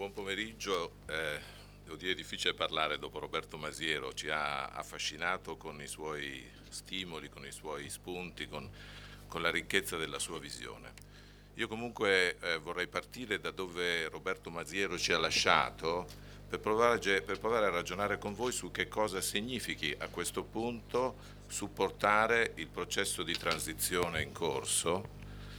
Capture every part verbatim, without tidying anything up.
buon pomeriggio. Eh, devo dire, è difficile parlare dopo Roberto Masiero, ci ha affascinato con i suoi stimoli, con i suoi spunti, con, con la ricchezza della sua visione. Io comunque eh, vorrei partire da dove Roberto Masiero ci ha lasciato per provare, per provare a ragionare con voi su che cosa significhi a questo punto supportare il processo di transizione in corso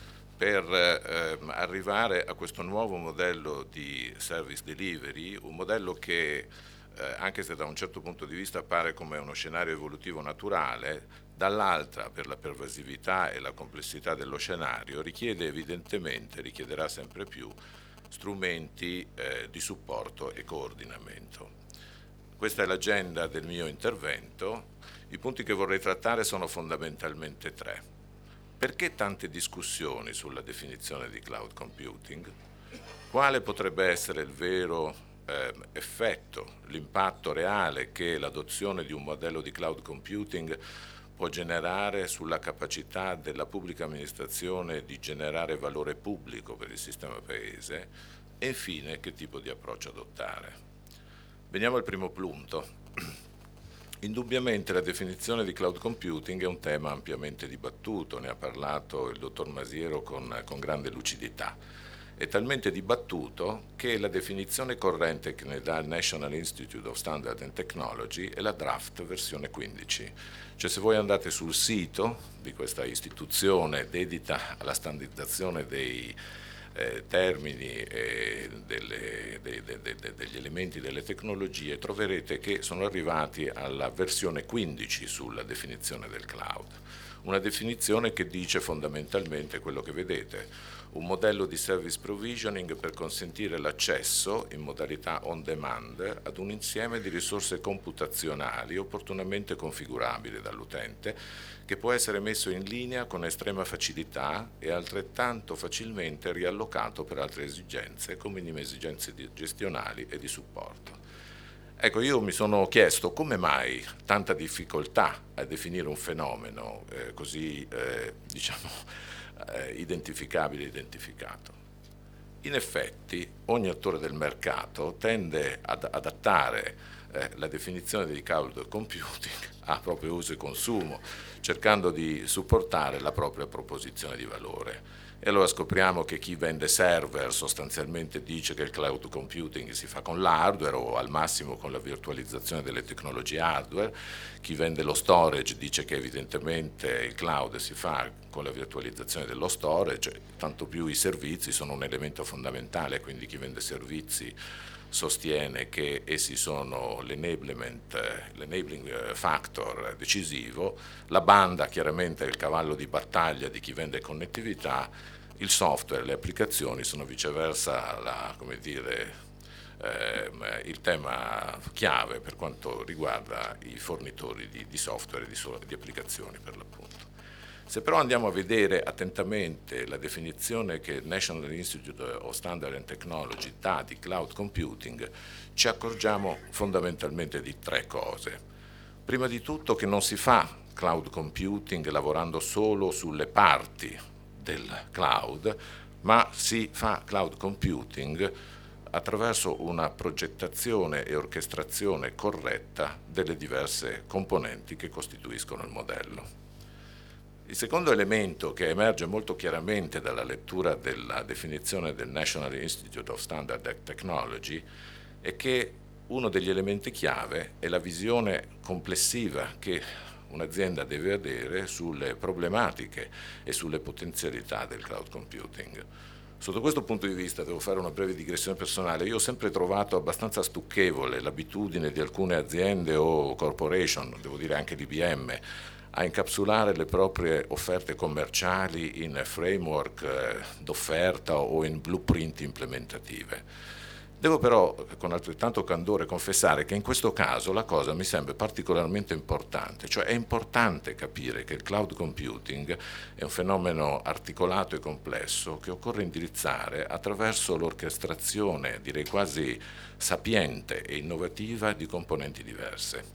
per eh, arrivare a questo nuovo modello di service delivery, un modello che, eh, anche se da un certo punto di vista appare come uno scenario evolutivo naturale, dall'altra, per la pervasività e la complessità dello scenario, richiede evidentemente, richiederà sempre più, strumenti eh, di supporto e coordinamento. Questa è l'agenda del mio intervento. I punti che vorrei trattare sono fondamentalmente tre. Perché tante discussioni sulla definizione di cloud computing? Quale potrebbe essere il vero eh, effetto, l'impatto reale che l'adozione di un modello di cloud computing può generare sulla capacità della pubblica amministrazione di generare valore pubblico per il sistema paese? E infine, che tipo di approccio adottare? Veniamo al primo punto. Indubbiamente la definizione di cloud computing è un tema ampiamente dibattuto, ne ha parlato il dottor Masiero con, con grande lucidità. È talmente dibattuto che la definizione corrente che ne dà il National Institute of Standard and Technology è la draft versione quindici. Cioè, se voi andate sul sito di questa istituzione dedita alla standardizzazione dei Eh, termini e delle, de, de, de, de, degli elementi delle tecnologie, troverete che sono arrivati alla versione quindici sulla definizione del cloud. Una definizione che dice fondamentalmente quello che vedete: un modello di service provisioning per consentire l'accesso in modalità on demand ad un insieme di risorse computazionali opportunamente configurabili dall'utente, che può essere messo in linea con estrema facilità e altrettanto facilmente riallocato per altre esigenze, con minime esigenze gestionali e di supporto. Ecco, io mi sono chiesto come mai tanta difficoltà a definire un fenomeno eh, così, eh, diciamo, eh, identificabile e identificato. In effetti, ogni attore del mercato tende ad adattare eh, la definizione di cloud computing a proprio uso e consumo, cercando di supportare la propria proposizione di valore. E allora scopriamo che chi vende server sostanzialmente dice che il cloud computing si fa con l'hardware o al massimo con la virtualizzazione delle tecnologie hardware, chi vende lo storage dice che evidentemente il cloud si fa con la virtualizzazione dello storage, tanto più i servizi sono un elemento fondamentale, quindi chi vende servizi sostiene che essi sono l'enablement, l'enabling factor decisivo, la banda chiaramente è il cavallo di battaglia di chi vende connettività, il software, le applicazioni sono viceversa la, come dire, eh, il tema chiave per quanto riguarda i fornitori di, di software e di, di applicazioni per l'appunto. Se però andiamo a vedere attentamente la definizione che il National Institute of Standard and Technology dà di cloud computing, ci accorgiamo fondamentalmente di tre cose. Prima di tutto che non si fa cloud computing lavorando solo sulle parti del cloud, ma si fa cloud computing attraverso una progettazione e orchestrazione corretta delle diverse componenti che costituiscono il modello. Il secondo elemento che emerge molto chiaramente dalla lettura della definizione del National Institute of Standard and Technology è che uno degli elementi chiave è la visione complessiva che un'azienda deve avere sulle problematiche e sulle potenzialità del cloud computing. Sotto questo punto di vista devo fare una breve digressione personale. Io ho sempre trovato abbastanza stucchevole l'abitudine di alcune aziende o corporation, devo dire anche l'I B M, a incapsulare le proprie offerte commerciali in framework eh, d'offerta o in blueprint implementative. Devo però con altrettanto candore confessare che in questo caso la cosa mi sembra particolarmente importante, cioè è importante capire che il cloud computing è un fenomeno articolato e complesso che occorre indirizzare attraverso l'orchestrazione, direi quasi sapiente e innovativa, di componenti diverse.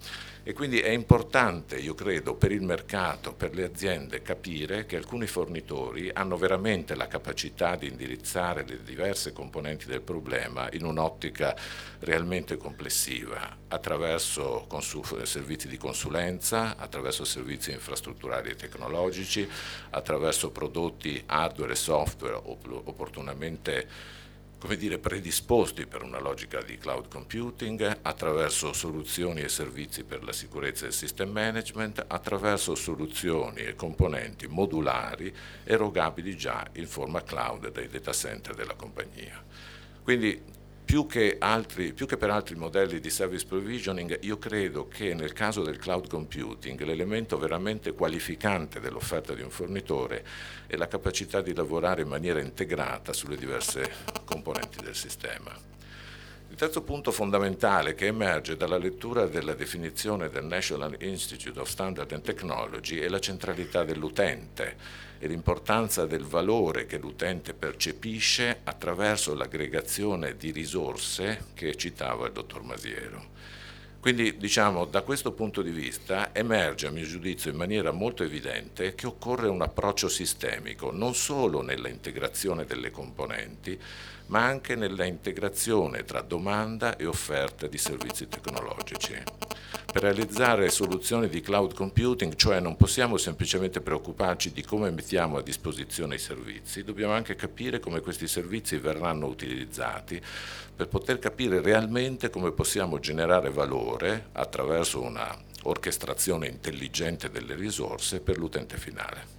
E quindi è importante, io credo, per il mercato, per le aziende, capire che alcuni fornitori hanno veramente la capacità di indirizzare le diverse componenti del problema in un'ottica realmente complessiva, attraverso servizi di consulenza, attraverso servizi infrastrutturali e tecnologici, attraverso prodotti hardware e software opportunamente, come dire, predisposti per una logica di cloud computing, attraverso soluzioni e servizi per la sicurezza e il system management, attraverso soluzioni e componenti modulari erogabili già in forma cloud dai data center della compagnia. Quindi più che, altri, più che per altri modelli di service provisioning, io credo che nel caso del cloud computing l'elemento veramente qualificante dell'offerta di un fornitore è la capacità di lavorare in maniera integrata sulle diverse componenti del sistema. Il terzo punto fondamentale che emerge dalla lettura della definizione del National Institute of Standard and Technology è la centralità dell'utente e l'importanza del valore che l'utente percepisce attraverso l'aggregazione di risorse che citava il dottor Masiero. Quindi, diciamo, da questo punto di vista emerge, a mio giudizio, in maniera molto evidente che occorre un approccio sistemico, non solo nella integrazione delle componenti, ma anche nella integrazione tra domanda e offerta di servizi tecnologici. Per realizzare soluzioni di cloud computing, cioè non possiamo semplicemente preoccuparci di come mettiamo a disposizione i servizi, dobbiamo anche capire come questi servizi verranno utilizzati per poter capire realmente come possiamo generare valore attraverso una orchestrazione intelligente delle risorse per l'utente finale.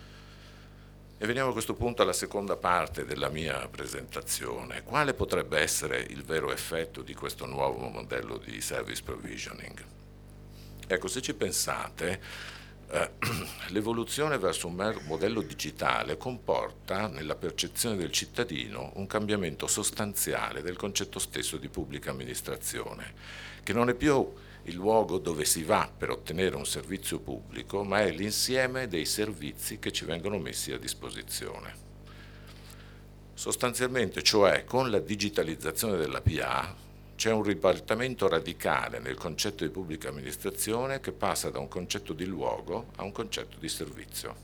E veniamo a questo punto alla seconda parte della mia presentazione. Quale potrebbe essere il vero effetto di questo nuovo modello di service provisioning? Ecco, se ci pensate, eh, l'evoluzione verso un modello digitale comporta nella percezione del cittadino un cambiamento sostanziale del concetto stesso di pubblica amministrazione, che non è più il luogo dove si va per ottenere un servizio pubblico, ma è l'insieme dei servizi che ci vengono messi a disposizione. Sostanzialmente, cioè, con la digitalizzazione della P A c'è un ribaltamento radicale nel concetto di pubblica amministrazione che passa da un concetto di luogo a un concetto di servizio.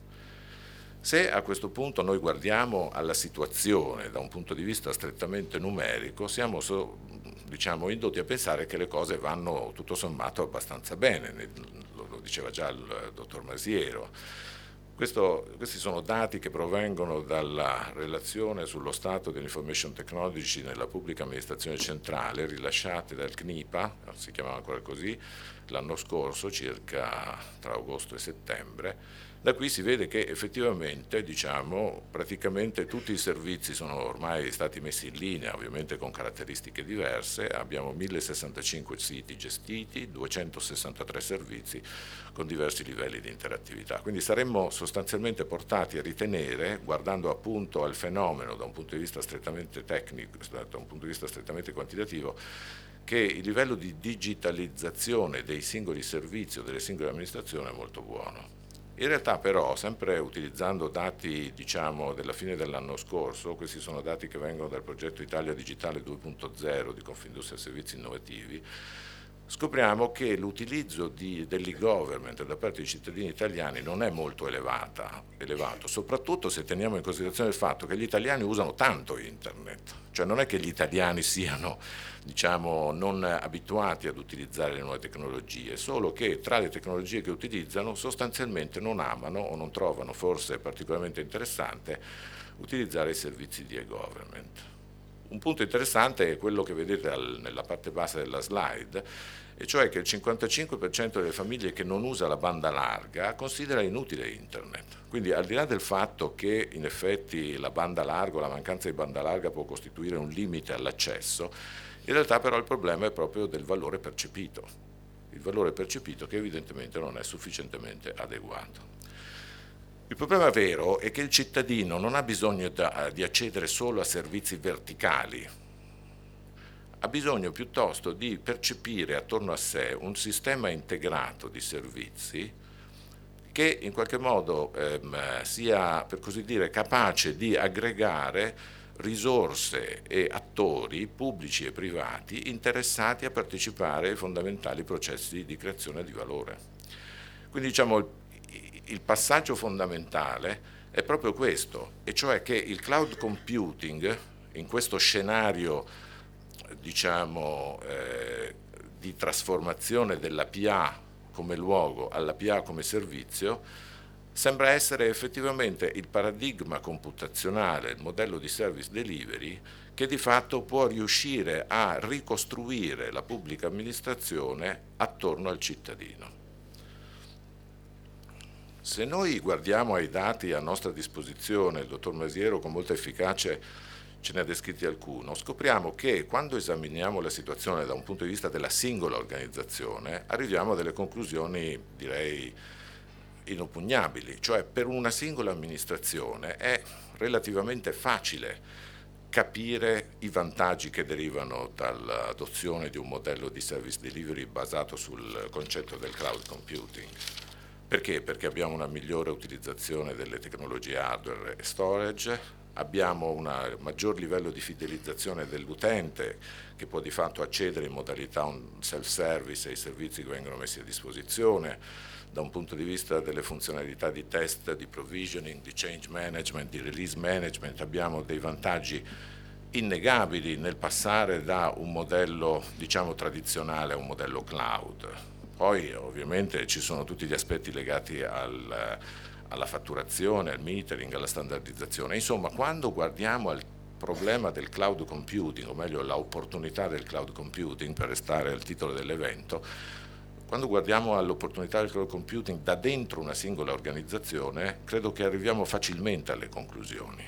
Se a questo punto noi guardiamo alla situazione da un punto di vista strettamente numerico, siamo so, diciamo, indotti a pensare che le cose vanno tutto sommato abbastanza bene, lo, lo diceva già il dottor Masiero. Questo, questi sono dati che provengono dalla relazione sullo stato dell'information technology nella pubblica amministrazione centrale, rilasciate dal C N I P A, si chiamava ancora così, l'anno scorso, circa tra agosto e settembre. Da qui si vede che effettivamente, diciamo, praticamente tutti i servizi sono ormai stati messi in linea, ovviamente con caratteristiche diverse. Abbiamo mille sessantacinque siti gestiti, duecentosessantatré servizi con diversi livelli di interattività. Quindi saremmo sostanzialmente portati a ritenere, guardando appunto al fenomeno da un punto di vista strettamente tecnico, da un punto di vista strettamente quantitativo, che il livello di digitalizzazione dei singoli servizi o delle singole amministrazioni è molto buono. In realtà però, sempre utilizzando dati, diciamo, della fine dell'anno scorso, questi sono dati che vengono dal progetto Italia Digitale due punto zero di Confindustria Servizi Innovativi, scopriamo che l'utilizzo dell'e-government da parte dei cittadini italiani non è molto elevata, elevato, soprattutto se teniamo in considerazione il fatto che gli italiani usano tanto internet, cioè non è che gli italiani siano, diciamo, non abituati ad utilizzare le nuove tecnologie, solo che tra le tecnologie che utilizzano sostanzialmente non amano o non trovano forse particolarmente interessante utilizzare i servizi di e-government. Un punto interessante è quello che vedete al, nella parte bassa della slide, e cioè che il cinquantacinque per cento delle famiglie che non usa la banda larga considera inutile internet. Quindi al di là del fatto che in effetti la banda larga o la mancanza di banda larga può costituire un limite all'accesso, in realtà però il problema è proprio del valore percepito, il valore percepito che evidentemente non è sufficientemente adeguato. Il problema vero è che il cittadino non ha bisogno da, di accedere solo a servizi verticali, ha bisogno piuttosto di percepire attorno a sé un sistema integrato di servizi che in qualche modo ehm, sia, per così dire, capace di aggregare risorse e attori pubblici e privati interessati a partecipare ai fondamentali processi di creazione di valore. Quindi diciamo il, il passaggio fondamentale è proprio questo, e cioè che il cloud computing in questo scenario diciamo eh, di trasformazione della P A come luogo alla P A come servizio sembra essere effettivamente il paradigma computazionale, il modello di service delivery che di fatto può riuscire a ricostruire la pubblica amministrazione attorno al cittadino. Se noi guardiamo ai dati a nostra disposizione, il dottor Masiero con molta efficacia ce ne ha descritti alcuno, scopriamo che quando esaminiamo la situazione da un punto di vista della singola organizzazione arriviamo a delle conclusioni, direi, inoppugnabili, cioè per una singola amministrazione è relativamente facile capire i vantaggi che derivano dall'adozione di un modello di service delivery basato sul concetto del cloud computing. Perché? Perché abbiamo una migliore utilizzazione delle tecnologie hardware e storage, abbiamo un maggior livello di fidelizzazione dell'utente che può di fatto accedere in modalità self-service ai servizi che vengono messi a disposizione. Da un punto di vista delle funzionalità di test, di provisioning, di change management, di release management abbiamo dei vantaggi innegabili nel passare da un modello diciamo tradizionale a un modello cloud. Poi ovviamente ci sono tutti gli aspetti legati al, alla fatturazione, al metering, alla standardizzazione. Insomma, quando guardiamo al problema del cloud computing, o meglio l'opportunità del cloud computing, per restare al titolo dell'evento, quando guardiamo all'opportunità del cloud computing da dentro una singola organizzazione, credo che arriviamo facilmente alle conclusioni.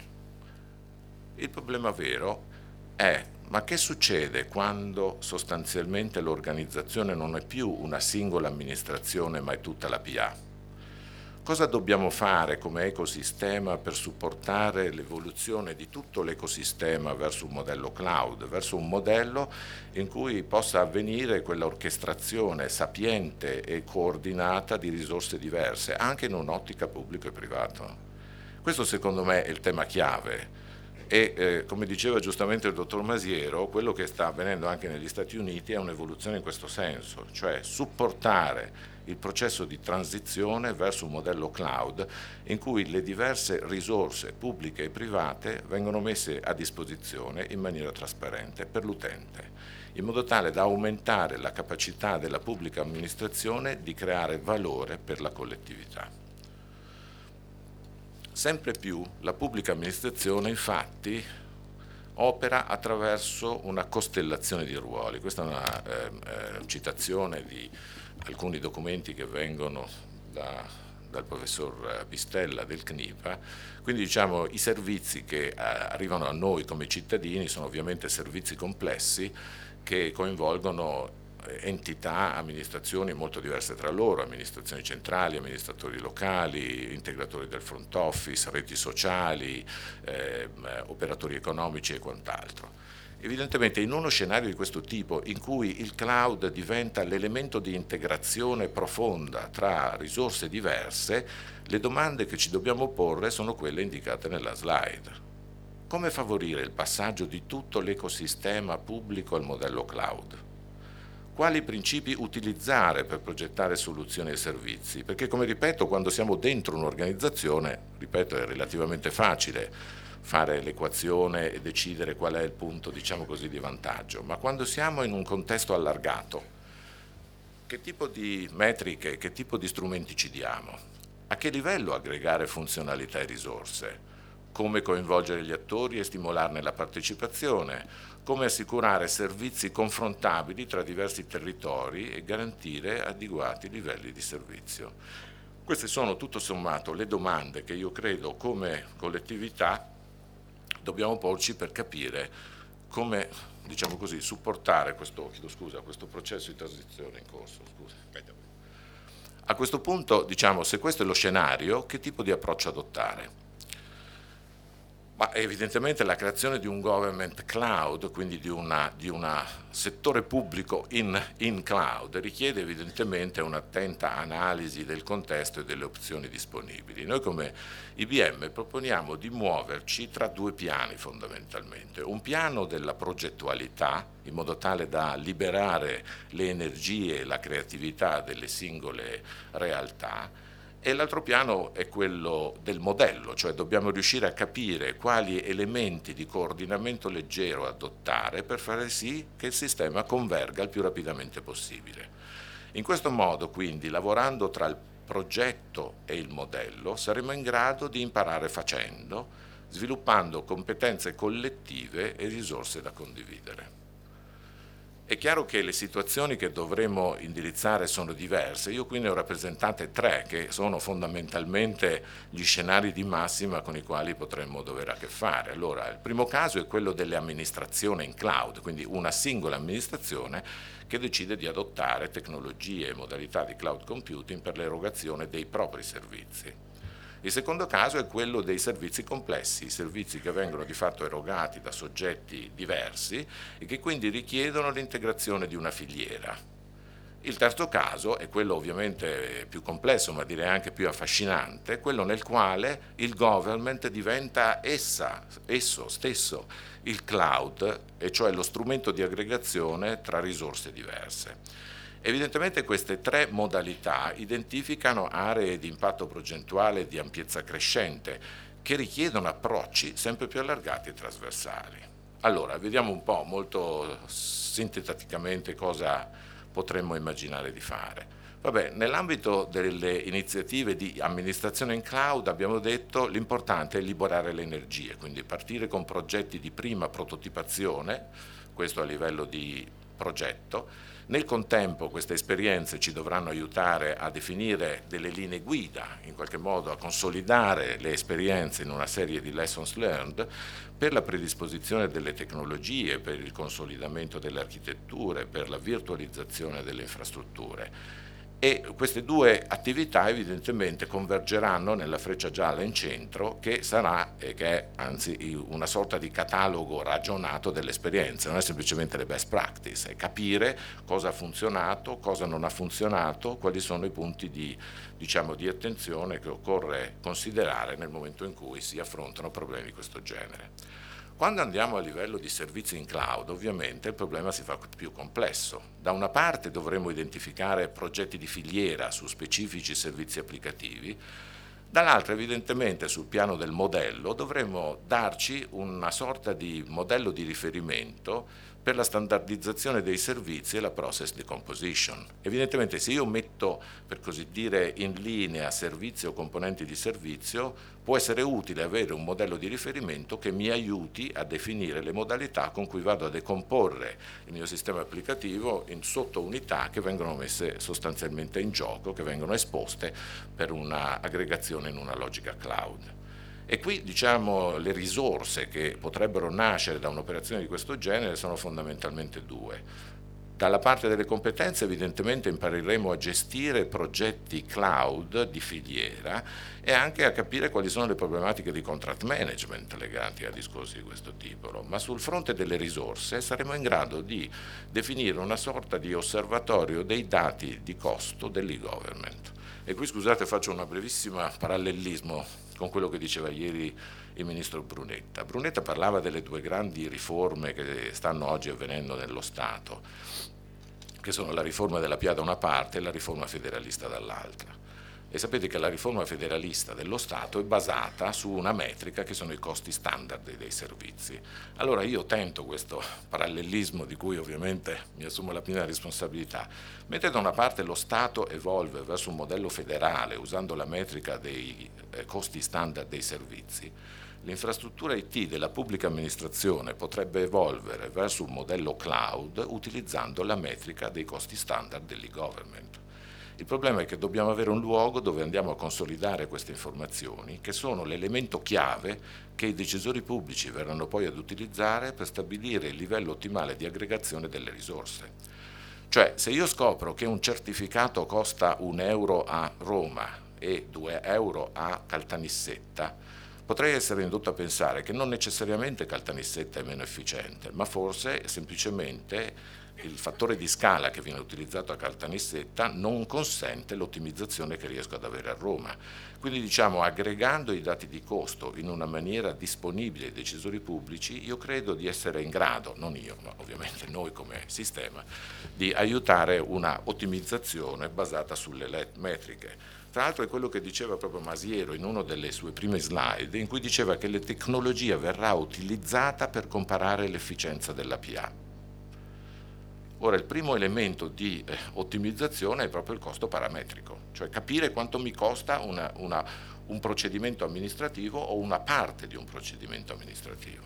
Il problema vero è: ma che succede quando sostanzialmente l'organizzazione non è più una singola amministrazione ma è tutta la P A? Cosa dobbiamo fare come ecosistema per supportare l'evoluzione di tutto l'ecosistema verso un modello cloud, verso un modello in cui possa avvenire quella orchestrazione sapiente e coordinata di risorse diverse, anche in un'ottica pubblico e privato? Questo secondo me è il tema chiave. E eh, come diceva giustamente il dottor Masiero, quello che sta avvenendo anche negli Stati Uniti è un'evoluzione in questo senso, cioè supportare il processo di transizione verso un modello cloud in cui le diverse risorse pubbliche e private vengono messe a disposizione in maniera trasparente per l'utente, in modo tale da aumentare la capacità della pubblica amministrazione di creare valore per la collettività. Sempre più la pubblica amministrazione infatti opera attraverso una costellazione di ruoli. Questa è una eh, eh, citazione di alcuni documenti che vengono da, dal professor Pistella del C N I P A. Quindi diciamo i servizi che eh, arrivano a noi come cittadini sono ovviamente servizi complessi che coinvolgono entità, amministrazioni molto diverse tra loro, amministrazioni centrali, amministratori locali, integratori del front office, reti sociali, eh, operatori economici e quant'altro. Evidentemente in uno scenario di questo tipo in cui il cloud diventa l'elemento di integrazione profonda tra risorse diverse, le domande che ci dobbiamo porre sono quelle indicate nella slide. Come favorire il passaggio di tutto l'ecosistema pubblico al modello cloud? Quali principi utilizzare per progettare soluzioni e servizi? Perché, come ripeto, quando siamo dentro un'organizzazione, ripeto, è relativamente facile fare l'equazione e decidere qual è il punto, diciamo così, di vantaggio, ma quando siamo in un contesto allargato, che tipo di metriche, che tipo di strumenti ci diamo? A che livello aggregare funzionalità e risorse? Come coinvolgere gli attori e stimolarne la partecipazione? Come assicurare servizi confrontabili tra diversi territori e garantire adeguati livelli di servizio. Queste sono tutto sommato le domande che io credo come collettività dobbiamo porci per capire come, diciamo così, supportare questo, chiedo scusa, questo processo di transizione in corso. Scusa. A questo punto, diciamo, se questo è lo scenario, che tipo di approccio adottare? Ma evidentemente la creazione di un government cloud, quindi di un di una settore pubblico in, in cloud, richiede evidentemente un'attenta analisi del contesto e delle opzioni disponibili. Noi come I B M proponiamo di muoverci tra due piani fondamentalmente. Un piano della progettualità, in modo tale da liberare le energie e la creatività delle singole realtà, e l'altro piano è quello del modello, cioè dobbiamo riuscire a capire quali elementi di coordinamento leggero adottare per fare sì che il sistema converga il più rapidamente possibile. In questo modo, quindi, lavorando tra il progetto e il modello, saremo in grado di imparare facendo, sviluppando competenze collettive e risorse da condividere. È chiaro che le situazioni che dovremo indirizzare sono diverse, io qui ne ho rappresentate tre che sono fondamentalmente gli scenari di massima con i quali potremmo dover a che fare. Allora, il primo caso è quello delle amministrazioni in cloud, quindi una singola amministrazione che decide di adottare tecnologie e modalità di cloud computing per l'erogazione dei propri servizi. Il secondo caso è quello dei servizi complessi, i servizi che vengono di fatto erogati da soggetti diversi e che quindi richiedono l'integrazione di una filiera. Il terzo caso è quello ovviamente più complesso, ma direi anche più affascinante, quello nel quale il government diventa essa, esso stesso il cloud, e cioè lo strumento di aggregazione tra risorse diverse. Evidentemente queste tre modalità identificano aree di impatto progettuale di ampiezza crescente che richiedono approcci sempre più allargati e trasversali. Allora, vediamo un po' molto sinteticamente cosa potremmo immaginare di fare. Vabbè, nell'ambito delle iniziative di amministrazione in cloud abbiamo detto l'importante è liberare le energie, quindi partire con progetti di prima prototipazione, questo a livello di progetto. Nel contempo queste esperienze ci dovranno aiutare a definire delle linee guida, in qualche modo a consolidare le esperienze in una serie di lessons learned per la predisposizione delle tecnologie, per il consolidamento delle architetture, per la virtualizzazione delle infrastrutture. E queste due attività evidentemente convergeranno nella freccia gialla in centro, che sarà, eh, che è anzi una sorta di catalogo ragionato delle esperienze, non è semplicemente le best practice, è capire cosa ha funzionato, cosa non ha funzionato, quali sono i punti di, diciamo, di attenzione che occorre considerare nel momento in cui si affrontano problemi di questo genere. Quando andiamo a livello di servizi in cloud, ovviamente il problema si fa più complesso. Da una parte dovremo identificare progetti di filiera su specifici servizi applicativi, dall'altra evidentemente sul piano del modello dovremo darci una sorta di modello di riferimento per la standardizzazione dei servizi e la process decomposition. Evidentemente se io metto, per così dire, in linea servizi o componenti di servizio, può essere utile avere un modello di riferimento che mi aiuti a definire le modalità con cui vado a decomporre il mio sistema applicativo in sottounità che vengono messe sostanzialmente in gioco, che vengono esposte per una aggregazione in una logica cloud. E qui, diciamo, le risorse che potrebbero nascere da un'operazione di questo genere sono fondamentalmente due. Dalla parte delle competenze evidentemente impareremo a gestire progetti cloud di filiera e anche a capire quali sono le problematiche di contract management legate a discorsi di questo tipo, ma sul fronte delle risorse saremo in grado di definire una sorta di osservatorio dei dati di costo dell'e-government. E qui scusate faccio un brevissimo parallelismo con quello che diceva ieri il ministro Brunetta. Brunetta parlava delle due grandi riforme che stanno oggi avvenendo nello Stato, che sono la riforma della P A da una parte e la riforma federalista dall'altra. E sapete che la riforma federalista dello Stato è basata su una metrica che sono i costi standard dei servizi. Allora io tento questo parallelismo di cui ovviamente mi assumo la piena responsabilità. Mentre da una parte lo Stato evolve verso un modello federale usando la metrica dei eh, costi standard dei servizi, l'infrastruttura I T della pubblica amministrazione potrebbe evolvere verso un modello cloud utilizzando la metrica dei costi standard dell'e-government. Il problema è che dobbiamo avere un luogo dove andiamo a consolidare queste informazioni, che sono l'elemento chiave che i decisori pubblici verranno poi ad utilizzare per stabilire il livello ottimale di aggregazione delle risorse. Cioè, se io scopro che un certificato costa un euro a Roma e due euro a Caltanissetta, potrei essere indotto a pensare che non necessariamente Caltanissetta è meno efficiente, ma forse semplicemente il fattore di scala che viene utilizzato a Caltanissetta non consente l'ottimizzazione che riesco ad avere a Roma. Quindi diciamo, aggregando i dati di costo in una maniera disponibile ai decisori pubblici, io credo di essere in grado, non io, ma ovviamente noi come sistema, di aiutare una ottimizzazione basata sulle metriche. Tra l'altro è quello che diceva proprio Masiero in una delle sue prime slide, in cui diceva che la tecnologia verrà utilizzata per comparare l'efficienza della P A. Ora, il primo elemento di eh, ottimizzazione è proprio il costo parametrico, cioè capire quanto mi costa una, una, un procedimento amministrativo o una parte di un procedimento amministrativo.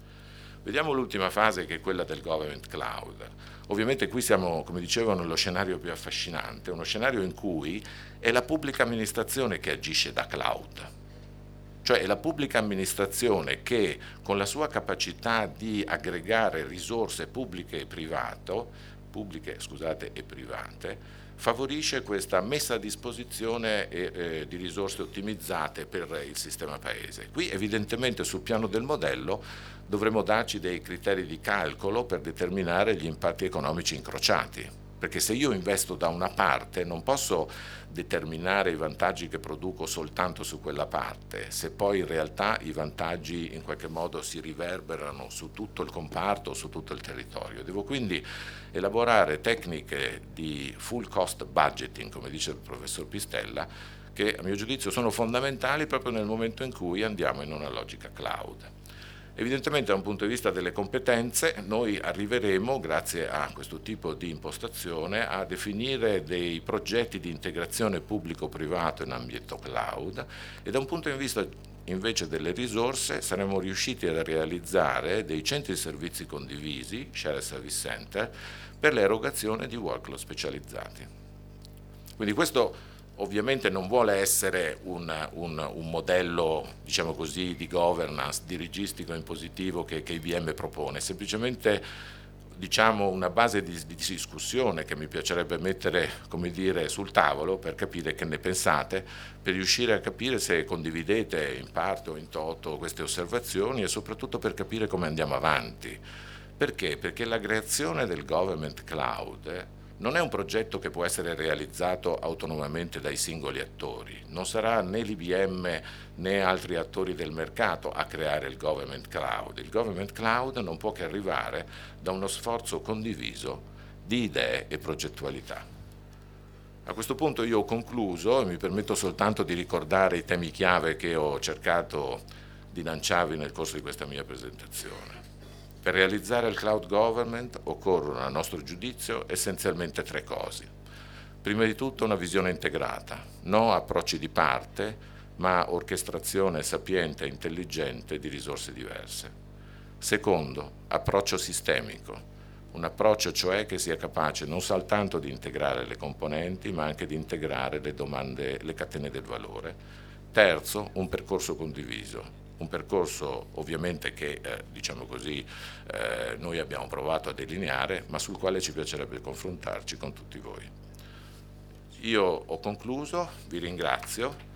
Vediamo l'ultima fase, che è quella del government cloud. Ovviamente qui siamo, come dicevo, nello scenario più affascinante, uno scenario in cui è la pubblica amministrazione che agisce da cloud. Cioè è la pubblica amministrazione che, con la sua capacità di aggregare risorse pubbliche e, privato, pubbliche, scusate, e private, favorisce questa messa a disposizione eh, eh, di risorse ottimizzate per il sistema paese. Qui evidentemente sul piano del modello dovremo darci dei criteri di calcolo per determinare gli impatti economici incrociati. Perché se io investo da una parte non posso determinare i vantaggi che produco soltanto su quella parte, se poi in realtà i vantaggi in qualche modo si riverberano su tutto il comparto, su tutto il territorio. Devo quindi elaborare tecniche di full cost budgeting, come dice il professor Pistella, che a mio giudizio sono fondamentali proprio nel momento in cui andiamo in una logica cloud. Evidentemente da un punto di vista delle competenze noi arriveremo, grazie a questo tipo di impostazione, a definire dei progetti di integrazione pubblico-privato in ambito cloud, e da un punto di vista invece delle risorse saremo riusciti a realizzare dei centri di servizi condivisi, shared service center, per l'erogazione di workload specializzati. Quindi questo ovviamente non vuole essere un, un, un modello, diciamo così, di governance dirigistico impositivo che, che I B M propone, semplicemente, diciamo, una base di, di discussione che mi piacerebbe mettere, come dire, sul tavolo per capire che ne pensate, per riuscire a capire se condividete in parte o in toto queste osservazioni, e soprattutto per capire come andiamo avanti. Perché? Perché la creazione del government cloud non è un progetto che può essere realizzato autonomamente dai singoli attori, non sarà né l'I B M né altri attori del mercato a creare il government cloud. Il government cloud non può che arrivare da uno sforzo condiviso di idee e progettualità. A questo punto io ho concluso e mi permetto soltanto di ricordare i temi chiave che ho cercato di lanciarvi nel corso di questa mia presentazione. Per realizzare il cloud government occorrono, a nostro giudizio, essenzialmente tre cose. Prima di tutto una visione integrata, non approcci di parte, ma orchestrazione sapiente e intelligente di risorse diverse. Secondo, approccio sistemico, un approccio cioè che sia capace non soltanto di integrare le componenti, ma anche di integrare le domande, le catene del valore. Terzo, un percorso condiviso. Un percorso ovviamente che, eh, diciamo così, eh, noi abbiamo provato a delineare, ma sul quale ci piacerebbe confrontarci con tutti voi. Io ho concluso, vi ringrazio.